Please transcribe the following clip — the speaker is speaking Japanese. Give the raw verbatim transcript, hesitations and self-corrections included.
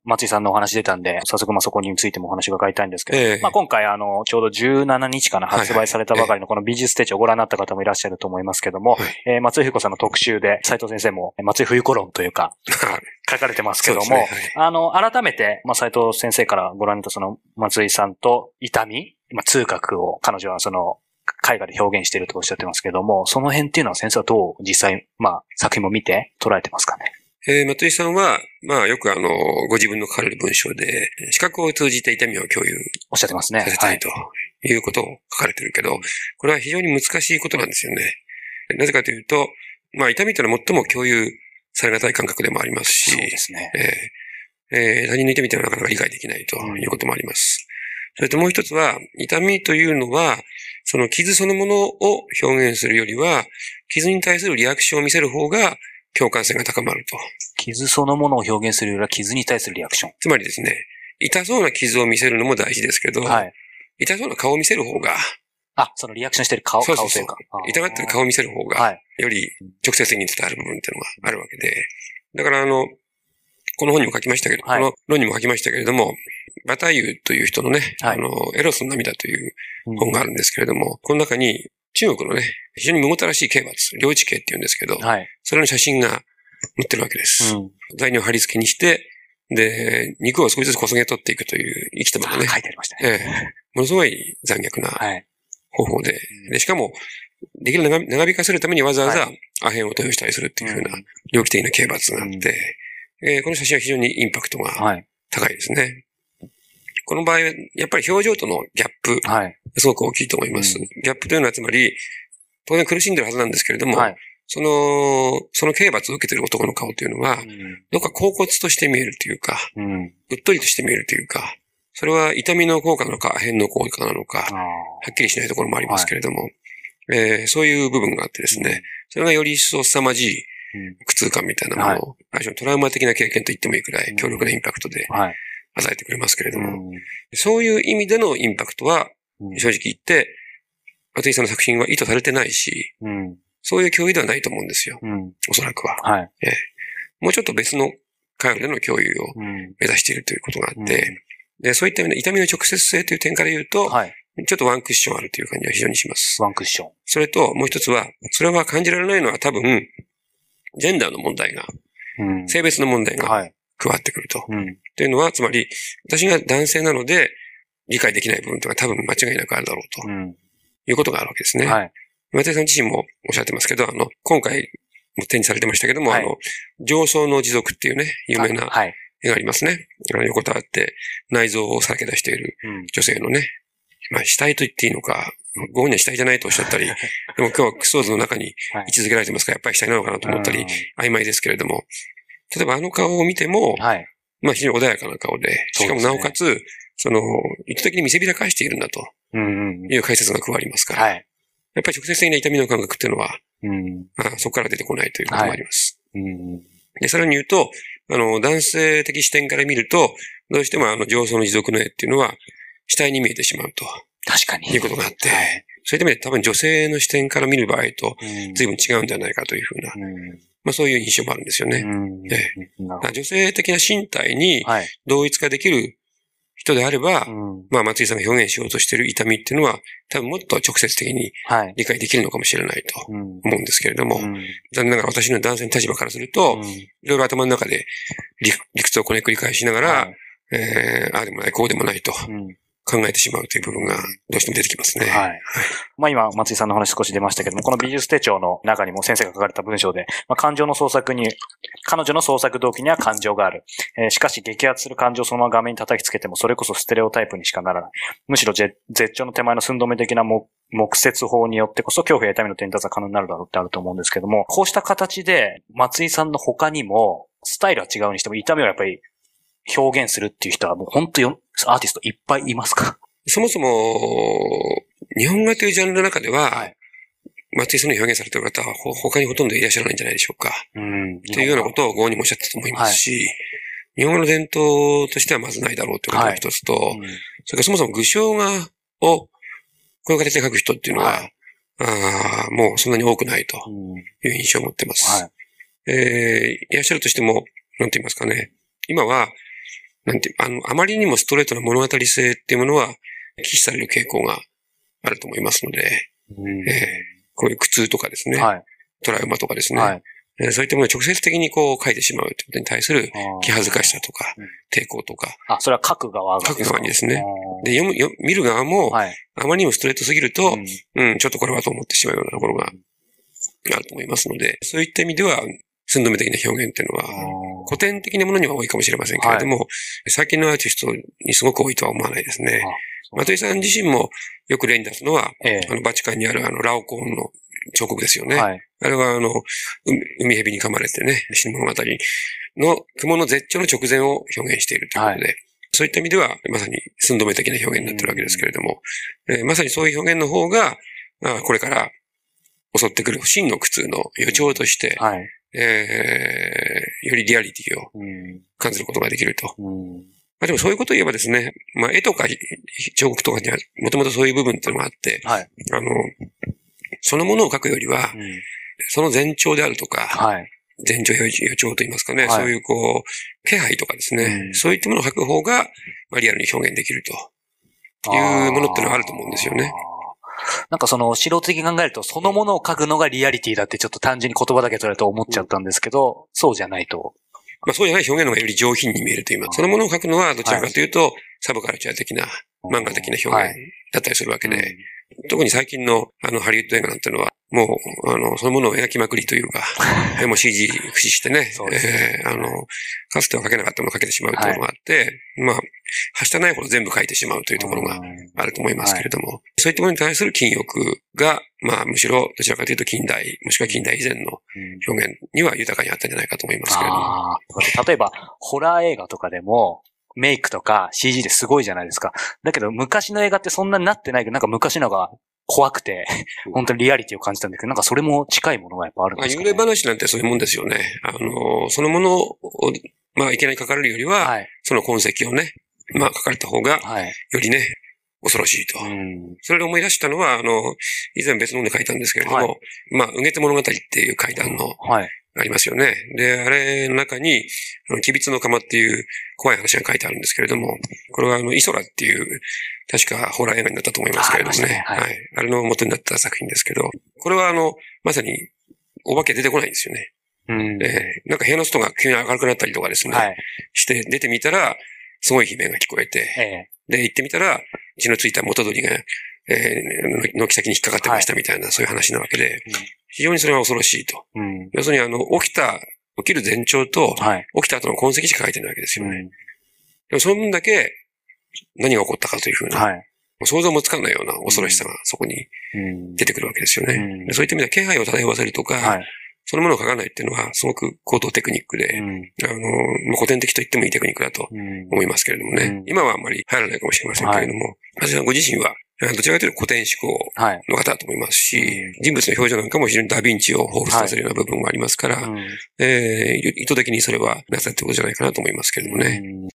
松井さんのお話出たんで、早速まあそこについてもお話を伺いたいんですけど、 えー、 まあ今回あの、ちょうどじゅうしちにちかな発売されたばかりのこの美術手帳をご覧になった方もいらっしゃると思いますけども、はい、えー、松井冬子さんの特集で斉藤先生も松井冬子論というか、書かれてますけども、ねはい、あの、改めて、まあ斉藤先生からご覧になったその松井さんと痛み、まあ痛覚を彼女はその、絵画で表現しているとおっしゃってますけども、その辺っていうのは先生はどう実際、まあ作品も見て捉えてますかね。 えー、松井さんは、まあよくあの、ご自分の書かれる文章で、視覚を通じて痛みを共有。 おっしゃってますね。 させたいということを書かれてるけど、はい、これは非常に難しいことなんですよね。なぜかというと、まあ痛みというのは最も共有されがたい感覚でもありますし、 そうですね。 えーえー、他人の痛みというのはなかなか理解できないということもあります。うん、それともう一つは、痛みというのは、その傷そのものを表現するよりは、傷に対するリアクションを見せる方が共感性が高まると。 傷そのものを表現するよりは傷に対するリアクション。 つまりですね、痛そうな傷を見せるのも大事ですけど、はい、痛そうな顔を見せる方が、 あ、そのリアクションしてる顔、 そうそうそう顔というか。 痛がってる顔を見せる方が、より直接的に伝わる部分っていうのがあるわけで、だからあの、この本にも書きましたけど、はい、この論にも書きましたけれども、バタイユという人のね、はい、あの、エロスの涙という本があるんですけれども、うん、この中に中国のね、非常にむごたらしい刑罰、領地刑って言うんですけど、はい、それの写真が載ってるわけです。うん、材料を貼り付けにして、で、肉を少しずつこそげ取っていくという生きたままね。 書いてありましたね。 ええ、ものすごい残虐な方法で、はい、でしかも、できる長長引かせるためにわざわざアヘンを投与したりするっていうふうな猟奇的な刑罰があって、うん、えー、この写真は非常にインパクトが高いですね。はい、この場合は、やっぱり表情とのギャップ、すごく大きいと思います。うん、ギャップというのはつまり、当然苦しんでるはずなんですけれども、はい、その、その刑罰を受けている男の顔というのは、うん、どっか恍惚として見えるというか、うん、うっとりとして見えるというか、それは痛みの効果なのか、アヘンの効果なのか、はっきりしないところもありますけれども、はい、えー、そういう部分があってですね、うん、それがより一層凄まじい苦痛感みたいなものを、はい、トラウマ的な経験と言ってもいいくらい強力なインパクトで与えてくれますけれども、うん、そういう意味でのインパクトは、正直言って、松井さんの作品は意図されてないし、うん、そういう共有ではないと思うんですよ。うん、おそらくは、はい、えー。もうちょっと別の回路での共有を目指しているということがあって、うん、でそういった意味で痛みの直接性という点から言うと、はい、ちょっとワンクッションあるという感じは非常にします。 ワンクッション。 それと、もう一つは、それは感じられないのは多分、ジェンダーの問題が、うん、性別の問題が加わってくると。はい、うん、というのは、つまり、私が男性なので、理解できない部分というのは多分間違いなくあるだろうと。うん、いうことがあるわけですね。はい、松井さん自身もおっしゃってますけど、あの、今回も展示されてましたけども、はい、あの、上層の持続っていうね、有名な絵がありますね。あの横たわって内臓をさらけ出している女性のね、うん、まあ死体と言っていいのか、ご本人は死体じゃないとおっしゃったり、でも今日はクソーズの中に位置づけられてますから、やっぱり死体なのかなと思ったり、曖昧ですけれども、例えばあの顔を見ても、はい、まあ非常に穏やかな顔で、しかもなおかつ、その、意図的に見せびらかしているんだという解説が加わりますから、はい、やっぱり直接的な痛みの感覚っていうのは、うん、まあ、そこから出てこないということもあります。はい、うん、でさらに言うと、あの、男性的視点から見ると、どうしてもあの、上層の持続の絵っていうのは、死体に見えてしまうと。 確かに。 いうことがあって、はい、そういった意味で多分女性の視点から見る場合と、随分違うんじゃないかというふうな、うん、まあそういう印象もあるんですよね。うんええ、女性的な身体に同一化できる人であれば、はい、まあ松井さんが表現しようとしている痛みっていうのは、多分もっと直接的に理解できるのかもしれないと思うんですけれども、うん、残念ながら私の男性の立場からすると、うん、いろいろ頭の中で 理, 理屈をこねくり返しながら、はい、えー、ああでもない、こうでもないと。うん考えてしまうという部分がどうしても出てきますね。はい。 まあ今、松井さんの話少し出ましたけども、この美術手帳の中にも先生が書かれた文章で、まあ、感情の創作に、彼女の創作動機には感情がある。えー、しかし激圧する感情をそのまま画面に叩きつけても、それこそステレオタイプにしかならない。むしろ絶頂の手前の寸止め的な目説法によってこそ恐怖や痛みの伝達が可能になるだろうってあると思うんですけども、こうした形で松井さんの他にも、スタイルは違うにしても痛みをやっぱり表現するっていう人はもう本当にアーティストいっぱいいますか？ そもそも、日本画というジャンルの中では、はい、松井さんの表現されている方は他にほとんどいらっしゃらないんじゃないでしょうか。うん。というようなことをご本人もおっしゃったと思いますし、はい、日本語の伝統としてはまずないだろうということが一つと、はいうん、それからそもそも具象画をこういう形で描く人っていうのは、はい、あもうそんなに多くないという印象を持っています。はい、えー、いらっしゃるとしても、なんて言いますかね。今は、 なんていう、あの、あまりにもストレートな物語性っていうものは、忌避される傾向があると思いますので、うんえー、こういう苦痛とかですね、はい、トラウマとかですね、はいえー、そういったものを直接的にこう書いてしまうということに対する気恥ずかしさとか、抵抗とか。 あ、それは書く側が書く側にですね。で、読む、読見る側も、はい、あまりにもストレートすぎると、うん、うん、ちょっとこれはと思ってしまうようなところがあると思いますので、そういった意味では、寸止め的な表現っていうのは、古典的なものには多いかもしれませんけれども、はい、最近のアーティストにすごく多いとは思わないですね。松井さん自身もよく例に出すのは、ええ、あの、バチカンにあるあの、ラオコーンの彫刻ですよね。はい、あれはあの、海蛇に噛まれてね、死ぬ物語の雲の絶頂の直前を表現しているということで、はい、そういった意味では、まさに寸止め的な表現になっているわけですけれども、えー、まさにそういう表現の方が、まあ、これから襲ってくる真の苦痛の予兆として、はいえー、よりリアリティを感じることができると。うんまあでもそういうことを言えばですね、まあ絵とか彫刻とかにはもともとそういう部分っていうのがあって、はい、あの、そのものを描くよりは、うん、その前兆であるとか、はい、前兆予兆と言いますかね、はい、そういうこう、気配とかですね、うん、そういったものを描く方が、まあ、リアルに表現できるというものっていうのがあると思うんですよね。 なんかその素人的に考えると、そのものを描くのがリアリティだってちょっと単純に言葉だけ取れると思っちゃったんですけど、うん、そうじゃないと。 まあそうじゃない表現の方がより上品に見えると言います。そのものを描くのはどちらかというと、はい、サブカルチャー的な、漫画的な表現だったりするわけで、はいうん、特に最近のあのハリウッド映画なんてのは、もう、あの、そのものを描きまくりというか、もう シージー 駆使してね、えー、あの、かつては描けなかったものを描けてしまうというのがあって、はい、まあ、はしたないほど全部描いてしまうというところがあると思いますけれども、はい、そういったものに対する禁欲が、まあ、むしろどちらかというと近代、もしくは近代以前の表現には豊かにあったんじゃないかと思いますけれども。 あ例えば、ホラー映画とかでも、メイクとか シージー ですごいじゃないですか。だけど昔の映画ってそんなになってないけど、なんか昔のが怖くて、本当にリアリティを感じたんだけど、なんかそれも近いものがやっぱあるんですかね。 幽霊話なんてそういうもんですよね。あの、そのものを、まあいきなり書かれるよりは、はい、その痕跡をね、まあ書かれた方が、よりね、はい、恐ろしいと。うん、それで思い出したのは、あの、以前別の本で書いたんですけれども、はい、まあ、うげて物語っていう怪談の、はいありますよね。で、あれの中に、あの、キビツの釜っていう怖い話が書いてあるんですけれども、これはあの、イソラっていう、確かホラー映画になったと思いますけれどもね。ねはい、はい。あれの元になった作品ですけど、これはあの、まさに、お化け出てこないんですよね。うん。で、なんか部屋の外が急に明るくなったりとかですね。はい。して、出てみたら、すごい悲鳴が聞こえて、ええ、で、行ってみたら、血のついた元鳥が、えー、軒先に引っかかってましたみたいな、はい、そういう話なわけで、うん非常にそれは恐ろしいと。うん、要するにあの、起きた、起きる前兆と、はい、起きた後の痕跡しか書いてないわけですよね。うん、でもその分だけ何が起こったかというふうな、はい、想像もつかないような恐ろしさがそこに出てくるわけですよね。うん、そういった意味では気配を漂わせるとか、はい、そのものを書かないっていうのはすごく高等テクニックで、うん、あの、古典的と言ってもいいテクニックだと思いますけれどもね。うん、今はあんまり流行らないかもしれませんけれども、松井さんご自身は、どちらかというと古典思考の方だと思いますし、はい、人物の表情なんかも非常にダヴィンチを彷彿させるような部分もありますから、はいうん、えー、意図的にそれはなさっていることじゃないかなと思いますけれどもね。うん